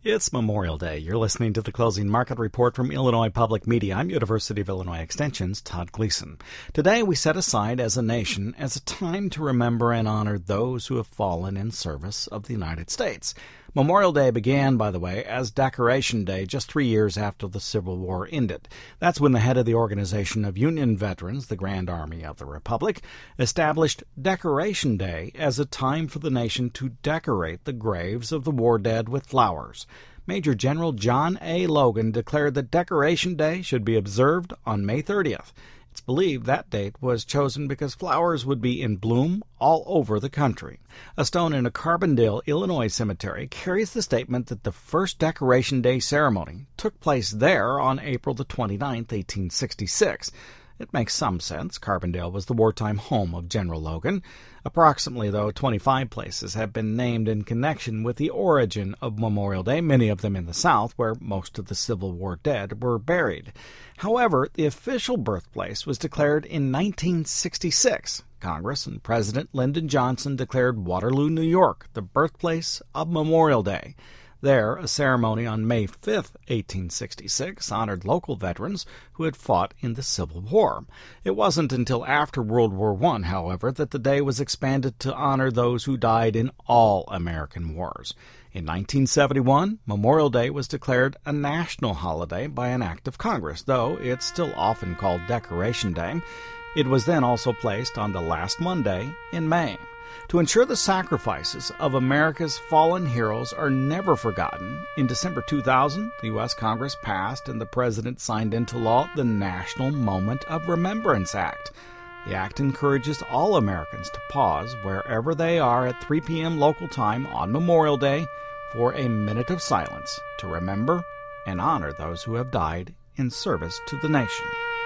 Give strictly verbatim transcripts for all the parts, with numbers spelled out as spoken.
It's Memorial Day. You're listening to the Closing Market Report from Illinois Public Media. I'm University of Illinois Extension's Todd Gleason. Today we set aside as a nation as a time to remember and honor those who have fallen in service of the United States. Memorial Day began, by the way, as Decoration Day just three years after the Civil War ended. That's when the head of the Organization of Union Veterans, the Grand Army of the Republic, established Decoration Day as a time for the nation to decorate the graves of the war dead with flowers. Major General John A. Logan declared that Decoration Day should be observed on May thirtieth. It's believed that date was chosen because flowers would be in bloom all over the country. A stone in a Carbondale, Illinois cemetery carries the statement that the first Decoration Day ceremony took place there on April the twenty-ninth, eighteen sixty-six. It makes some sense. Carbondale was the wartime home of General Logan. Approximately, though, twenty-five places have been named in connection with the origin of Memorial Day, many of them in the South, where most of the Civil War dead were buried. However, the official birthplace was declared in nineteen sixty-six. Congress and President Lyndon Johnson declared Waterloo, New York, the birthplace of Memorial Day. There, a ceremony on May fifth, eighteen sixty-six, honored local veterans who had fought in the Civil War. It wasn't until after World War One, however, that the day was expanded to honor those who died in all American wars. In nineteen seventy-one, Memorial Day was declared a national holiday by an act of Congress, though it's still often called Decoration Day. It was then also placed on the last Monday in May. To ensure the sacrifices of America's fallen heroes are never forgotten, in December two thousand, the U S Congress passed and the President signed into law the National Moment of Remembrance Act. The act encourages all Americans to pause wherever they are at three p.m. local time on Memorial Day for a minute of silence to remember and honor those who have died in service to the nation.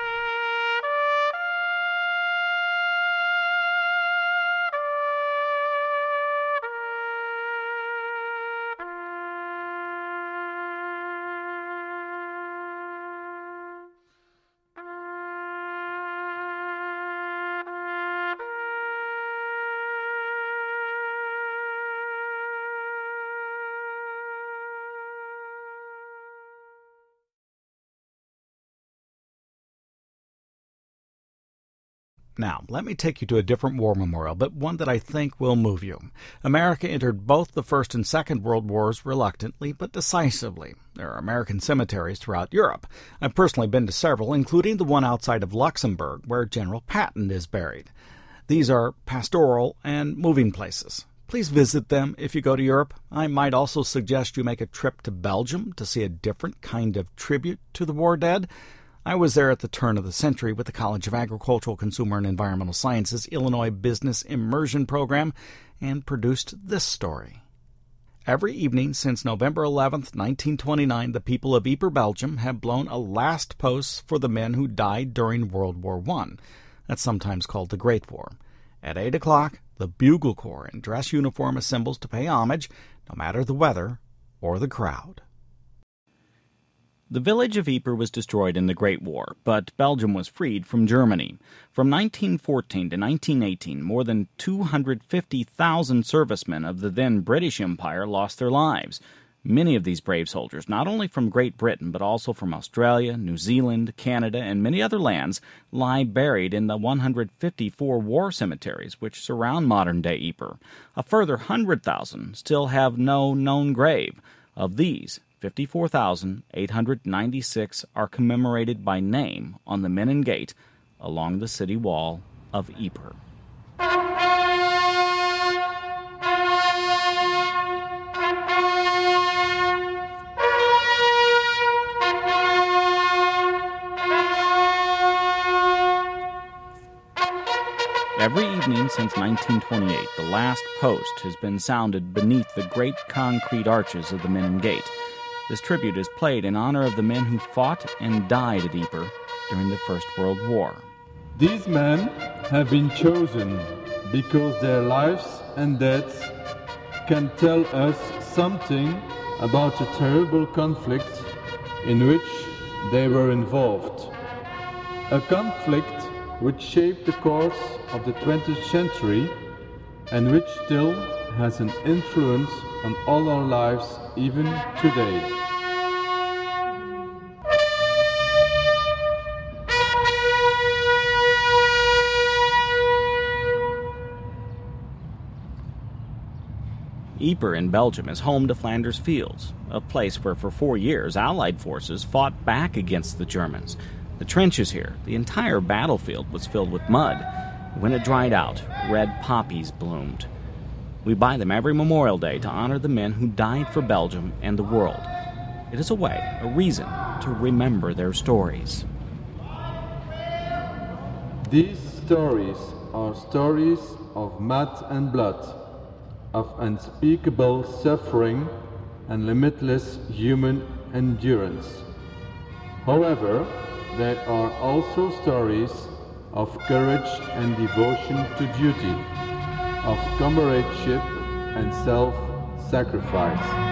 Now, let me take you to a different war memorial, but one that I think will move you. America entered both the First and Second World Wars reluctantly but decisively. There are American cemeteries throughout Europe. I've personally been to several, including the one outside of Luxembourg, where General Patton is buried. These are pastoral and moving places. Please visit them if you go to Europe. I might also suggest you make a trip to Belgium to see a different kind of tribute to the war dead. I was there at the turn of the century with the College of Agricultural, Consumer, and Environmental Sciences Illinois Business Immersion Program and produced this story. Every evening since November eleventh, nineteen twenty-nine, the people of Ypres, Belgium, have blown a last post for the men who died during World War One. That's sometimes called the Great War. At eight o'clock, the Bugle Corps in dress uniform assembles to pay homage, no matter the weather or the crowd. The village of Ypres was destroyed in the Great War, but Belgium was freed from Germany. From nineteen fourteen to nineteen eighteen, more than two hundred fifty thousand servicemen of the then British Empire lost their lives. Many of these brave soldiers, not only from Great Britain, but also from Australia, New Zealand, Canada, and many other lands, lie buried in the one hundred fifty-four war cemeteries which surround modern-day Ypres. A further one hundred thousand still have no known grave. Of these, fifty-four thousand eight hundred ninety-six are commemorated by name on the Menin Gate along the city wall of Ypres. Every evening since nineteen twenty-eight, the last post has been sounded beneath the great concrete arches of the Menin Gate. This tribute is played in honor of the men who fought and died at Ypres during the First World War. These men have been chosen because their lives and deaths can tell us something about a terrible conflict in which they were involved. A conflict which shaped the course of the twentieth century and which still has an influence on all our lives even today. Ypres in Belgium is home to Flanders Fields, a place where for four years Allied forces fought back against the Germans. The trenches here, the entire battlefield, was filled with mud. When it dried out, red poppies bloomed. We buy them every Memorial Day to honor the men who died for Belgium and the world. It is a way, a reason, to remember their stories. These stories are stories of mud and blood, of unspeakable suffering and limitless human endurance. However, there are also stories of courage and devotion to duty, of comradeship and self-sacrifice.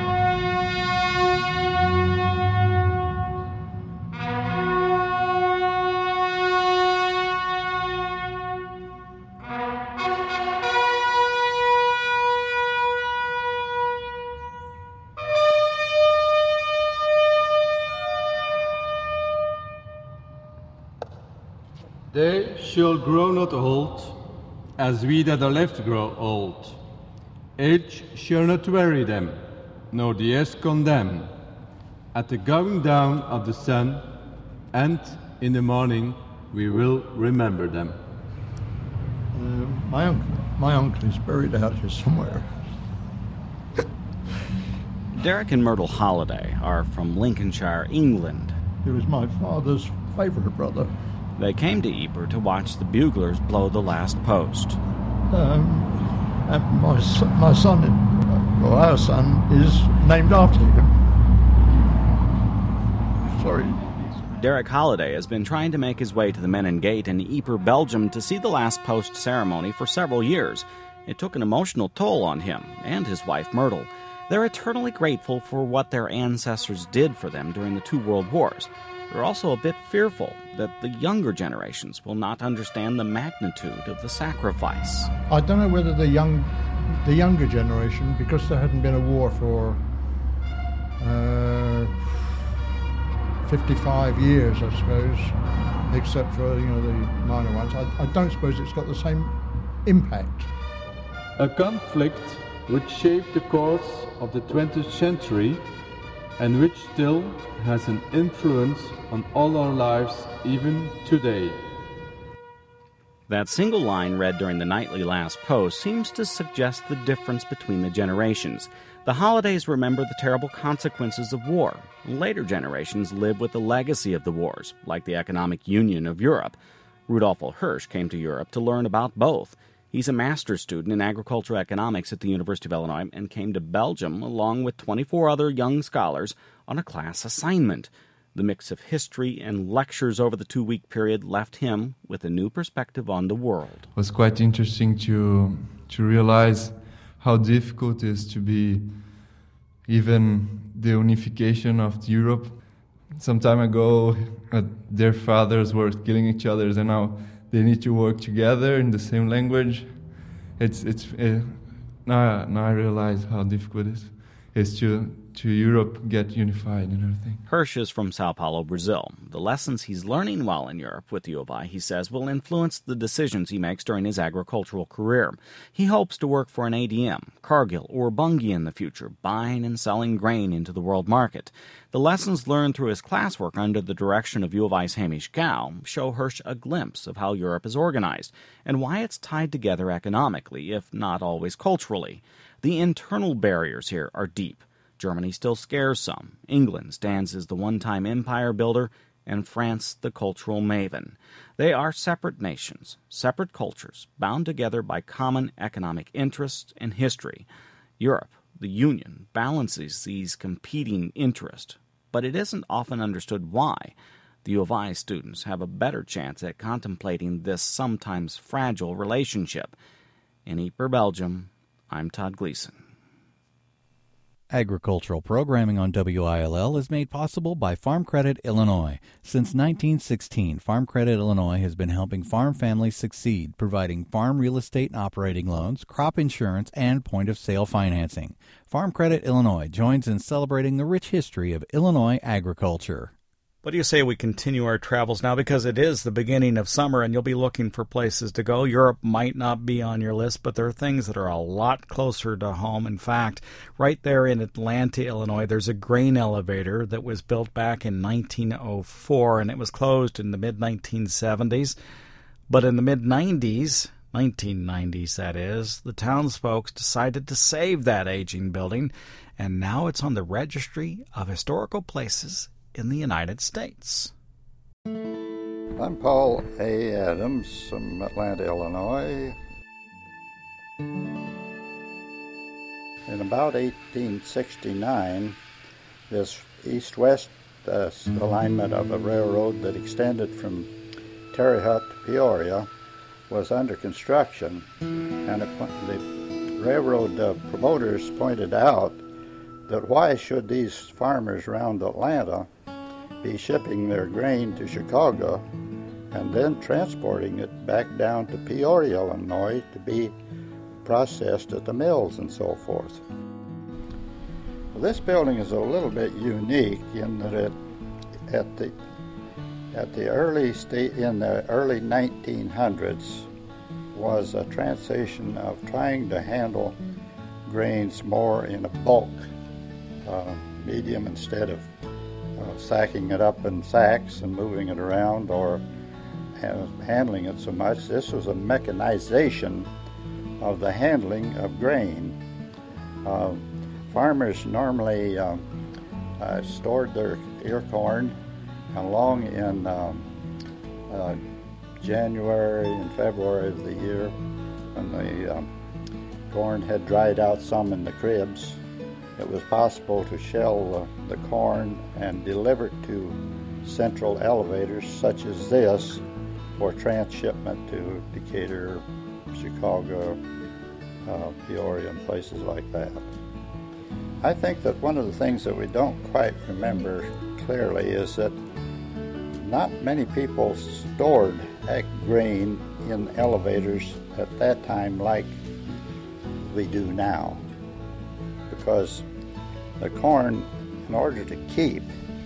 They shall grow not old, as we that are left grow old. Age shall not weary them, nor the years condemn. At the going down of the sun, and in the morning, we will remember them. Uh, my uncle, my uncle is buried out here somewhere. Derek and Myrtle Holliday are from Lincolnshire, England. He was my father's favourite brother. They came to Ypres to watch the buglers blow the last post. Um, and my, son, my son, or our son, is named after him. Sorry. Derek Holliday has been trying to make his way to the Menin Gate in Ypres, Belgium to see the last post ceremony for several years. It took an emotional toll on him and his wife Myrtle. They're eternally grateful for what their ancestors did for them during the two world wars. They're also a bit fearful that the younger generations will not understand the magnitude of the sacrifice. I don't know whether the young, the younger generation, because there hadn't been a war for uh, fifty-five years, I suppose, except for you know the minor ones. I, I don't suppose it's got the same impact. A conflict which shaped the course of the twentieth century and which still has an influence on all our lives even today. That single line read during the nightly last post seems to suggest the difference between the generations. The Hollidays remember the terrible consequences of war. Later generations live with the legacy of the wars, like the economic union of Europe. Rudolf Hirsch came to Europe to learn about both. He's a master's student in agricultural economics at the University of Illinois and came to Belgium along with twenty-four other young scholars on a class assignment. The mix of history and lectures over the two-week period left him with a new perspective on the world. It was quite interesting to to realize how difficult it is to be even the unification of Europe. Some time ago, uh, their fathers were killing each other, and now they need to work together in the same language. It's it's uh, now now I realize how difficult it is. Is to to Europe get unified and everything. Hirsch is from Sao Paulo, Brazil. The lessons he's learning while in Europe with U of I, he says, will influence the decisions he makes during his agricultural career. He hopes to work for an A D M, Cargill, or Bunge in the future, buying and selling grain into the world market. The lessons learned through his classwork under the direction of U of I's Hamish Gow show Hirsch a glimpse of how Europe is organized and why it's tied together economically, if not always culturally. The internal barriers here are deep. Germany still scares some. England stands as the one-time empire builder, and France the cultural maven. They are separate nations, separate cultures, bound together by common economic interests and history. Europe, the Union, balances these competing interests, but it isn't often understood why. The U of I students have a better chance at contemplating this sometimes fragile relationship. In Ypres, Belgium, I'm Todd Gleason. Agricultural programming on W I L L is made possible by Farm Credit Illinois. Since nineteen sixteen, Farm Credit Illinois has been helping farm families succeed, providing farm real estate and operating loans, crop insurance, and point-of-sale financing. Farm Credit Illinois joins in celebrating the rich history of Illinois agriculture. What do you say we continue our travels now, because it is the beginning of summer and you'll be looking for places to go. Europe might not be on your list, but there are things that are a lot closer to home. In fact, right there in Atlanta, Illinois, there's a grain elevator that was built back in nineteen oh four, and it was closed in the mid nineteen seventies. But in the mid nineties, nineteen nineties that is, the townsfolk decided to save that aging building, and now it's on the Registry of Historical Places in the United States. I'm Paul A. Adams from Atlanta, Illinois. In about eighteen sixty-nine, this east-west uh, alignment of a railroad that extended from Terre Haute to Peoria was under construction, and it, the railroad uh, promoters pointed out that why should these farmers around Atlanta be shipping their grain to Chicago and then transporting it back down to Peoria, Illinois to be processed at the mills and so forth. Well, this building is a little bit unique in that it at the at the early state in the early nineteen hundreds was a transition of trying to handle grains more in a bulk uh, medium instead of Uh, sacking it up in sacks and moving it around or ha- handling it so much. This was a mechanization of the handling of grain. Uh, farmers normally um, uh, stored their ear corn along in um, uh, January and February of the year when the um, corn had dried out some in the cribs. It was possible to shell uh, the corn and deliver it to central elevators such as this for transshipment to Decatur, Chicago, uh, Peoria, and places like that. I think that one of the things that we don't quite remember clearly is that not many people stored grain in elevators at that time like we do now. Because the corn, in order to keep,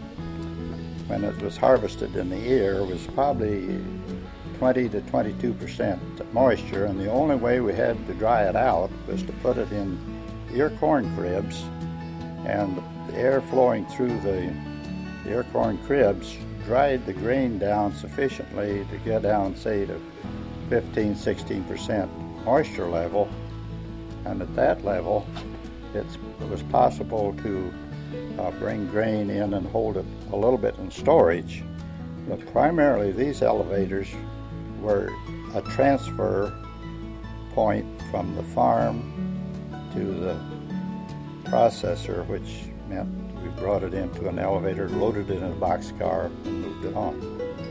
when it was harvested in the ear, was probably twenty to twenty-two percent moisture, and the only way we had to dry it out was to put it in ear corn cribs, and the air flowing through the ear corn cribs dried the grain down sufficiently to get down, say, to fifteen, sixteen percent moisture level, and at that level, It's, it was possible to uh, bring grain in and hold it a little bit in storage. But primarily these elevators were a transfer point from the farm to the processor, which meant we brought it into an elevator, loaded it in a boxcar, and moved it on.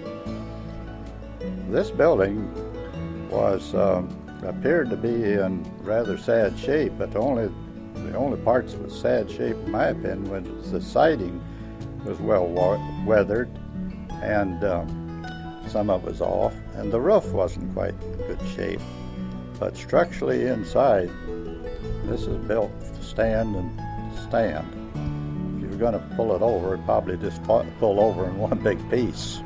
This building was um, appeared to be in rather sad shape, but only The only parts that was sad shape, in my opinion, was the siding was well weathered, and um, some of it was off, and the roof wasn't quite in good shape. But structurally inside, this is built to stand and stand. If you were going to pull it over, it'd probably just pull over in one big piece.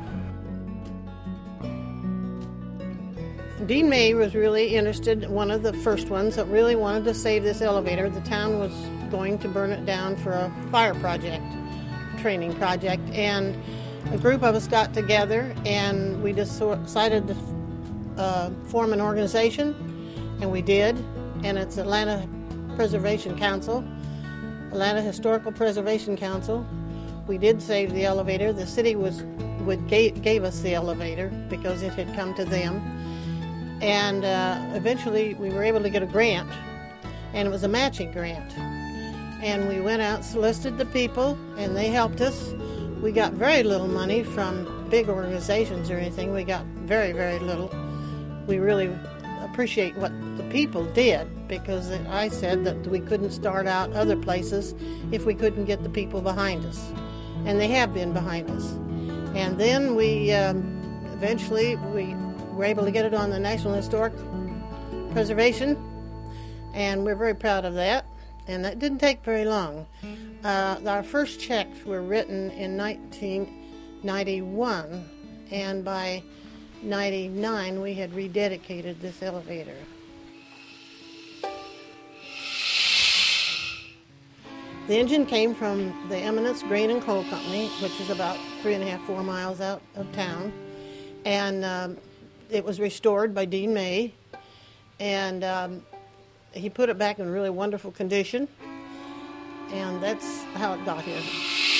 Dean May was really interested, one of the first ones that really wanted to save this elevator. The town was going to burn it down for a fire project, training project, and a group of us got together and we just decided to uh, form an organization, and we did, and it's Atlanta Preservation Council, Atlanta Historical Preservation Council. We did save the elevator. The city was would gave, gave us the elevator because it had come to them. And uh, eventually we were able to get a grant, and it was a matching grant. And we went out, solicited the people, and they helped us. We got very little money from big organizations or anything. We got very, very little. We really appreciate what the people did, because I said that we couldn't start out other places if we couldn't get the people behind us. And they have been behind us. And then we um, eventually we were able to get it on the National Historic Preservation, and we're very proud of that. And that didn't take very long. Uh, our first checks were written in nineteen ninety-one, and by ninety-nine we had rededicated this elevator. The engine came from the Eminence Grain and Coal Company, which is about three and a half, four miles out of town. And um, it was restored by Dean May. And um, he put it back in really wonderful condition. And that's how it got here.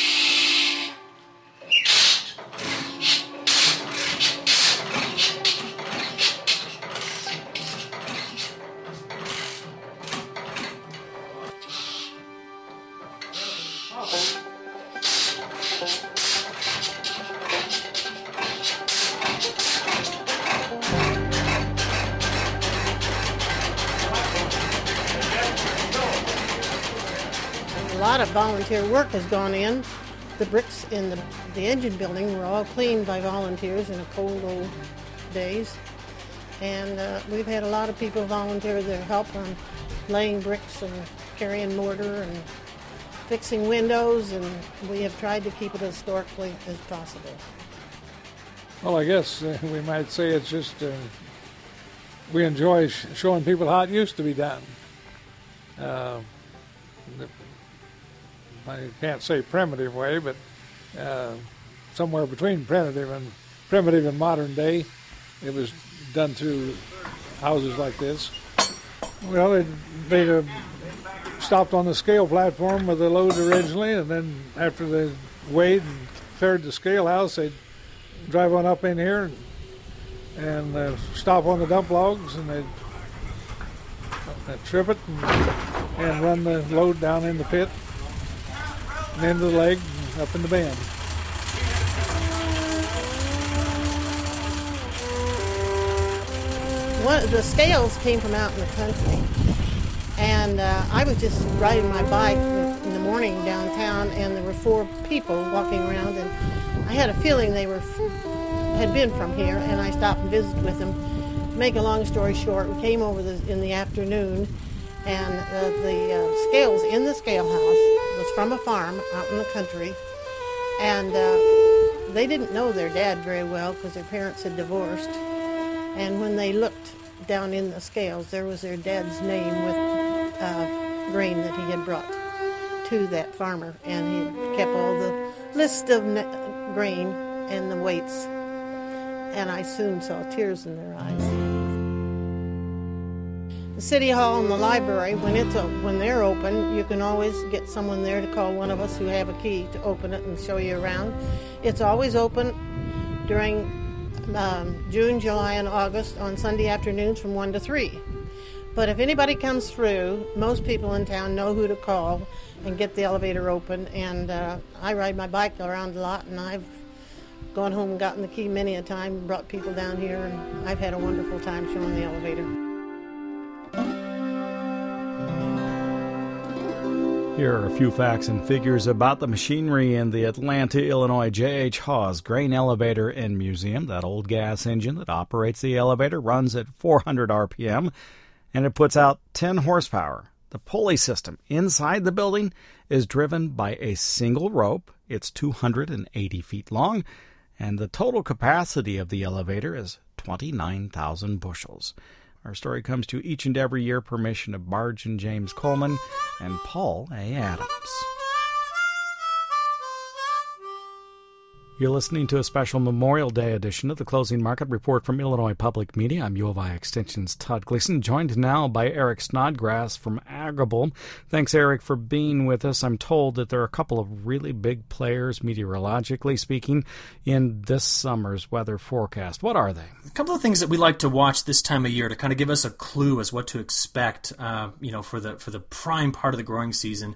A lot of volunteer work has gone in. The bricks in the, the engine building were all cleaned by volunteers in the cold old days. And uh, we've had a lot of people volunteer their help on laying bricks and carrying mortar and fixing windows, and we have tried to keep it as historically as possible. Well, I guess uh, we might say it's just uh, we enjoy sh- showing people how it used to be done. Uh, the, I can't say primitive way, but uh, somewhere between primitive and primitive and modern day, it was done through houses like this. Well, they they uh, stopped on the scale platform with the load originally, and then after they weighed and cleared the scale house, they'd drive on up in here and, and uh, stop on the dump logs, and they'd, they'd trip it and, and run the load down in the pit and into the leg and up in the bend. One, the scales came from out in the country, and uh, I was just riding my bike in the morning downtown, and there were four people walking around, and I had a feeling they were had been from here, and I stopped and visited with them. To make a long story short, we came over the, in the afternoon, and uh, the uh, scales in the scale house was from a farm out in the country, and uh, they didn't know their dad very well because their parents had divorced. And when they looked down in the scales, there was their dad's name with uh, grain that he had brought to that farmer, and he had kept all the list of ne- grain and the weights, and I soon saw tears in their eyes. The City Hall and the library, when it's a, when they're open, you can always get someone there to call one of us who have a key to open it and show you around. It's always open during Um, June, July, and August on Sunday afternoons from one to three. But if anybody comes through, most people in town know who to call and get the elevator open. And uh, I ride my bike around a lot, and I've gone home and gotten the key many a time, brought people down here, and I've had a wonderful time showing the elevator. Here are a few facts and figures about the machinery in the Atlanta, Illinois J H. Hawes Grain Elevator and Museum. That old gas engine that operates the elevator runs at four hundred R P M, and it puts out ten horsepower. The pulley system inside the building is driven by a single rope. It's two hundred eighty feet long, and the total capacity of the elevator is twenty-nine thousand bushels. Our story comes to each and every year permission of Marge and James Coleman and Paul A. Adams. You're listening to a special Memorial Day edition of the Closing Market Report from Illinois Public Media. I'm U of I Extension's Todd Gleason, joined now by Eric Snodgrass from Agrible. Thanks, Eric, for being with us. I'm told that there are a couple of really big players, meteorologically speaking, in this summer's weather forecast. What are they? A couple of things that we like to watch this time of year to kind of give us a clue as what to expect, uh, you know, for the for the prime part of the growing season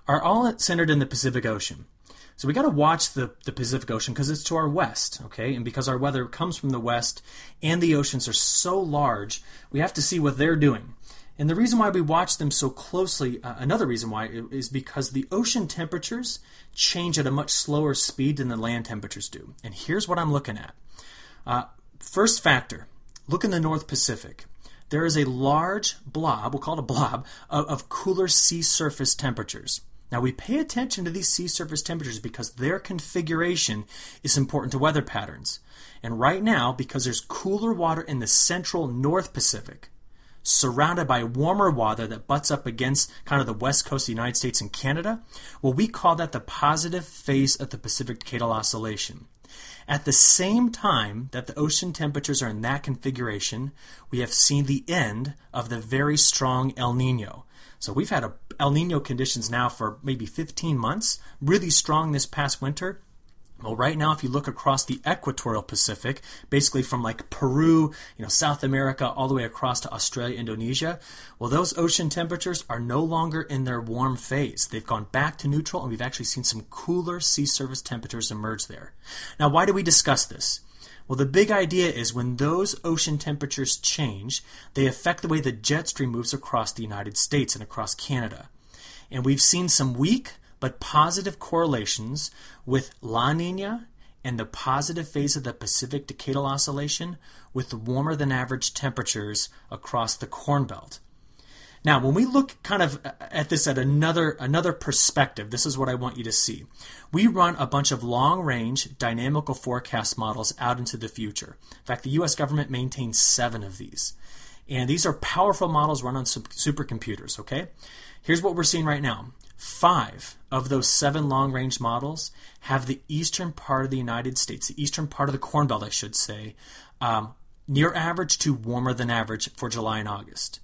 are all centered in the Pacific Ocean. So we got to watch the, the Pacific Ocean because it's to our west, okay? And because our weather comes from the west and the oceans are so large, we have to see what they're doing. And the reason why we watch them so closely, uh, another reason why, is because the ocean temperatures change at a much slower speed than the land temperatures do. And here's what I'm looking at. Uh, first factor, look in the North Pacific. There is a large blob, we'll call it a blob, of, of cooler sea surface temperatures. Now we pay attention to these sea surface temperatures because their configuration is important to weather patterns. And right now, because there's cooler water in the central North Pacific, surrounded by warmer water that butts up against kind of the west coast of the United States and Canada, well, we call that the positive phase of the Pacific Decadal Oscillation. At the same time that the ocean temperatures are in that configuration, we have seen the end of the very strong El Nino. So we've had a El Nino conditions now for maybe fifteen months, really strong this past winter. Well, right now, if you look across the equatorial Pacific, basically from like Peru, you know, South America, all the way across to Australia, Indonesia, well, those ocean temperatures are no longer in their warm phase. They've gone back to neutral, and we've actually seen some cooler sea surface temperatures emerge there. Now, why do we discuss this? Well, the big idea is when those ocean temperatures change, they affect the way the jet stream moves across the United States and across Canada. And we've seen some weak but positive correlations with La Nina and the positive phase of the Pacific Decadal Oscillation with the warmer than average temperatures across the Corn Belt. Now, when we look kind of at this at another another perspective, this is what I want you to see. We run a bunch of long-range dynamical forecast models out into the future. In fact, the U S government maintains seven of these. And these are powerful models run on supercomputers, okay? Here's what we're seeing right now. Five of those seven long-range models have the eastern part of the United States, the eastern part of the Corn Belt, I should say, um, near average to warmer than average for July and August.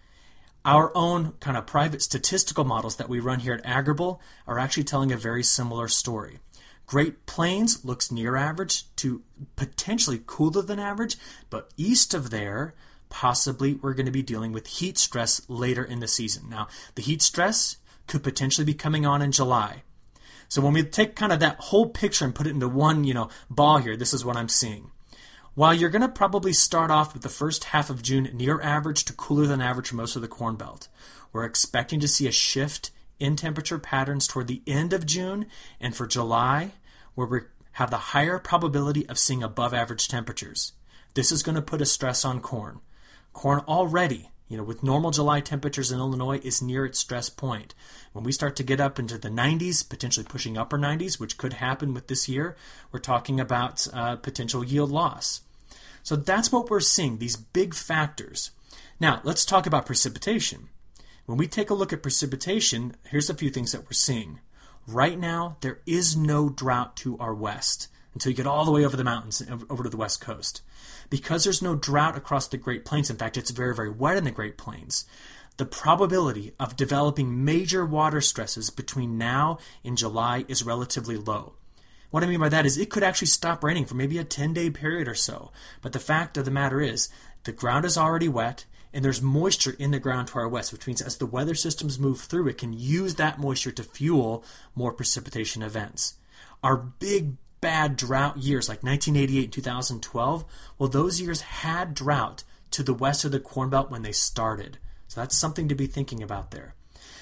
Our own kind of private statistical models that we run here at Agrible are actually telling a very similar story. Great Plains looks near average to potentially cooler than average, but east of there, possibly we're going to be dealing with heat stress later in the season. Now, the heat stress could potentially be coming on in July. So when we take kind of that whole picture and put it into one, you know, ball here, this is what I'm seeing. While you're going to probably start off with the first half of June near average to cooler than average for most of the Corn Belt, we're expecting to see a shift in temperature patterns toward the end of June and for July, where we have the higher probability of seeing above average temperatures. This is going to put a stress on corn. Corn already, you know, with normal July temperatures in Illinois, is near its stress point. When we start to get up into the nineties, potentially pushing upper nineties, which could happen with this year, we're talking about uh, potential yield loss. So that's what we're seeing, these big factors. Now, let's talk about precipitation. When we take a look at precipitation, here's a few things that we're seeing. Right now, there is no drought to our west until you get all the way over the mountains, over to the west coast. Because there's no drought across the Great Plains, in fact, it's very, very wet in the Great Plains, the probability of developing major water stresses between now and July is relatively low. What I mean by that is it could actually stop raining for maybe a ten-day period or so. But the fact of the matter is the ground is already wet, and there's moisture in the ground to our west, which means as the weather systems move through, it can use that moisture to fuel more precipitation events. Our big bad drought years like nineteen eighty-eight and two thousand twelve, well, those years had drought to the west of the Corn Belt when they started. So that's something to be thinking about there.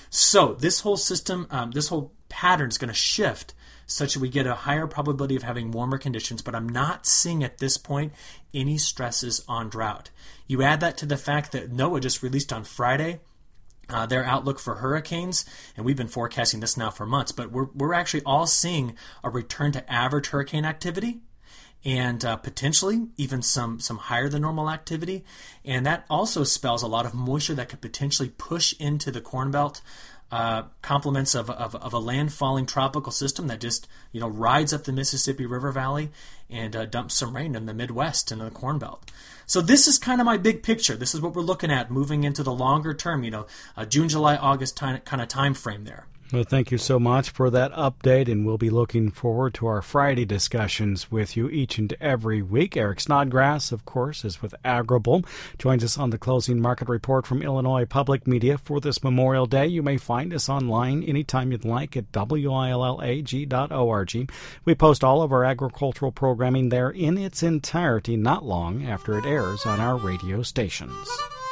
So this whole system, um, this whole pattern is going to shift such that we get a higher probability of having warmer conditions, but I'm not seeing at this point any stresses on drought. You add that to the fact that NOAA just released on Friday Uh, their outlook for hurricanes, and we've been forecasting this now for months, but we're we're actually all seeing a return to average hurricane activity and uh, potentially even some, some higher than normal activity, and that also spells a lot of moisture that could potentially push into the Corn Belt, uh, complements of, of, of a landfalling tropical system that just, you know, rides up the Mississippi River Valley and uh, dumps some rain in the Midwest and in the Corn Belt. So this is kind of my big picture. This is what we're looking at moving into the longer term, you know, uh, June, July, August time, kind of time frame there. Well, thank you so much for that update, and we'll be looking forward to our Friday discussions with you each and every week. Eric Snodgrass, of course, is with Agrible, joins us on the Closing Market Report from Illinois Public Media for this Memorial Day. You may find us online anytime you'd like at W I L L A G dot org. We post all of our agricultural programming there in its entirety not long after it airs on our radio stations.